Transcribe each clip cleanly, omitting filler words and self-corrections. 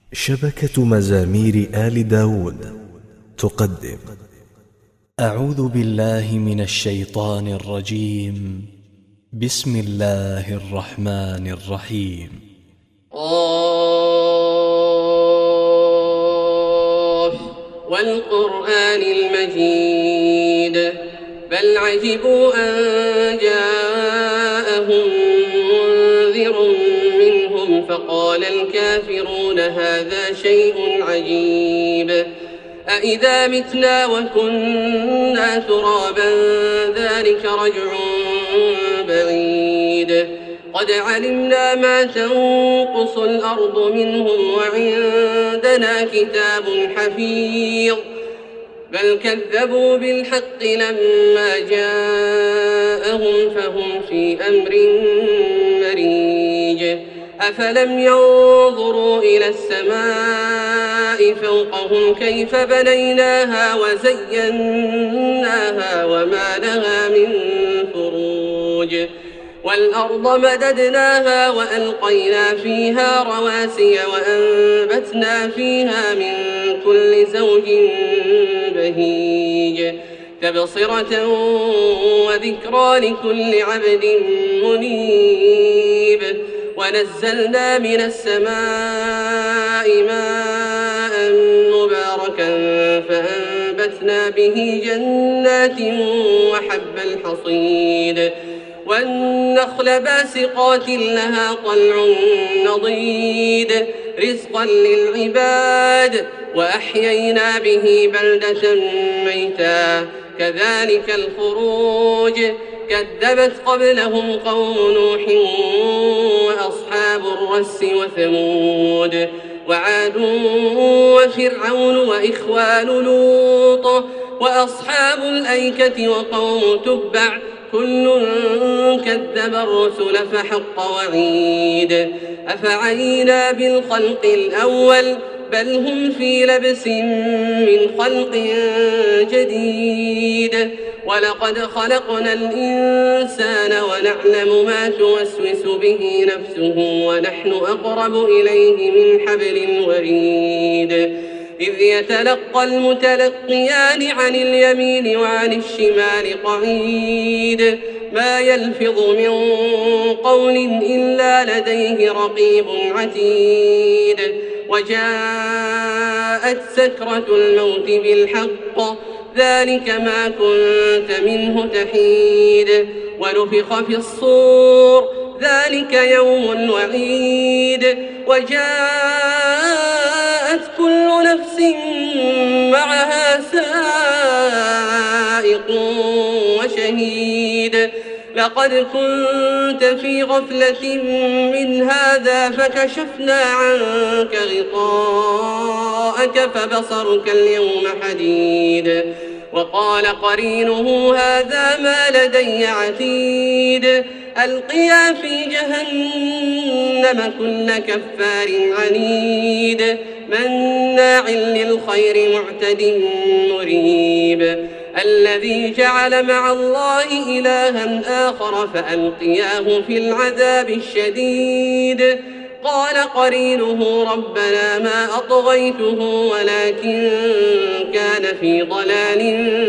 شبكة مزامير آل داود تقدم. أعوذ بالله من الشيطان الرجيم. بسم الله الرحمن الرحيم. قاف والقرآن المجيد بل عجبوا أن جاءهم منذر منهم فقال الكافرون هذا شيء عجيب أإذا متنا وكنا ترابا ذلك رجع بعيد قد علمنا ما تنقص الأرض منهم وعندنا كتاب حفيظ بل كذبوا بالحق لما جاءهم فهم في أمر مريج أفلم ينظروا إلى السماء فوقهم كيف بنيناها وزيناها وما لها من فروج والأرض مددناها وألقينا فيها رواسي وأنبتنا فيها من كل زوج بهيج تبصرة وذكرى لكل عبد منيب ونزلنا من السماء ماء مباركا فأنبتنا به جنات وحب الحصيد والنخل باسقات لها طلع نضيد رزقا للعباد وأحيينا به بلدة ميتا كذلك الخروج كذبت قبلهم قوم نوح وأصحاب الرس وثمود وعاد وفرعون وإخوان لوط وأصحاب الأيكة وقوم تبع كل كذب الرسل فحق وعيد أفعينا بالخلق الأول بل هم في لبس من خلق جديد ولقد خلقنا الإنسان ونعلم ما توسوس به نفسه ونحن أقرب إليه من حبل الوريد إذ يتلقى المتلقيان عن اليمين وعن الشمال قعيد ما يلفظ من قول إلا لديه رقيب عتيد وجاءت سكرة الموت بالحق ذلك ما كنت منه تحيد ونفخ في الصور ذلك يوم الوعيد وجاءت كل نفس معها سائق وشهيد لقد كنت في غفلة من هذا فكشفنا عنك غطاءك فبصرك اليوم حديد وقال قرينه هذا ما لدي عتيد ألقيا في جهنم كل كفار عنيد مناع للخير معتد مريب الذي جعل مع الله إلها آخر فألقياه في العذاب الشديد قال قرينه ربنا ما أطغيته ولكن كان في ضلال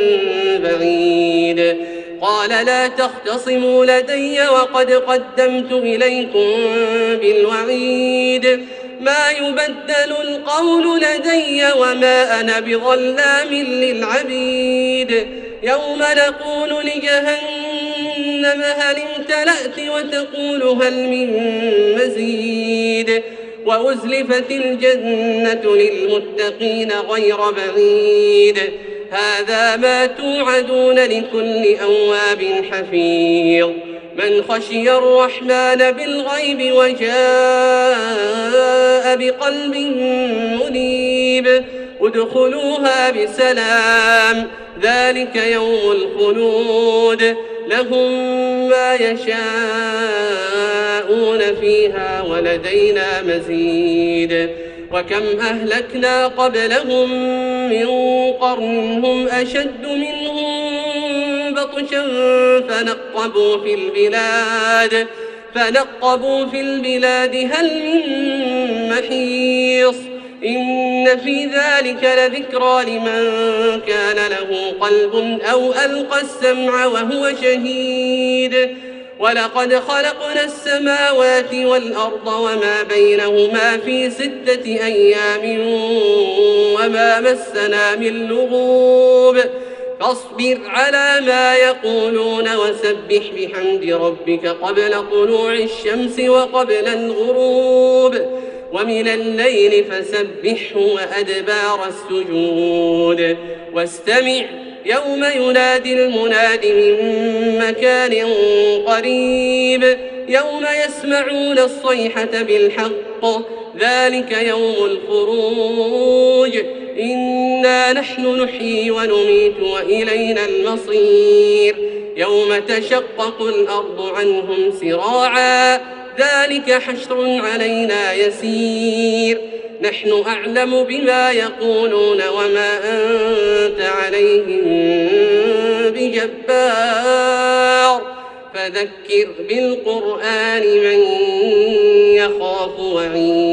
بعيد قال لا تختصموا لدي وقد قدمت إليكم بالوعيد ما يبدل القول لدي وما أنا بظلام للعبيد يوم نقول لجهنم هل امتلأت وتقول هل من مزيد وأزلفت الجنة للمتقين غير بعيد هذا ما توعدون لكل أواب حفيظ من خشي الرحمن بالغيب وجاء بقلب منيب ادخلوها بسلام ذلك يوم الخلود لهم ما يشاءون فيها ولدينا مزيد وكم أهلكنا قبلهم من قرن هم أشد منهم بطشا فنقبوا في البلاد هل من محيص إن في ذلك لذكرى لمن كان له قلب أو ألقى السمع وهو شهيد ولقد خلقنا السماوات والأرض وما بينهما في 6 أيام وما مسنا من لغوب فاصبر على ما يقولون وسبح بحمد ربك قبل طلوع الشمس وقبل الغروب ومن الليل فسبحه وأدبار السجود واستمع يوم ينادي المناد من مكان قريب يوم يسمعون الصيحة بالحق ذلك يوم الخروج إنا نحن نحيي ونميت وإلينا المصير يوم تشقق الأرض عنهم سراعا ذلك حشر علينا يسير نحن أعلم بما يقولون وما أنت عليهم بجبار فذكر بالقرآن من يخاف وعيد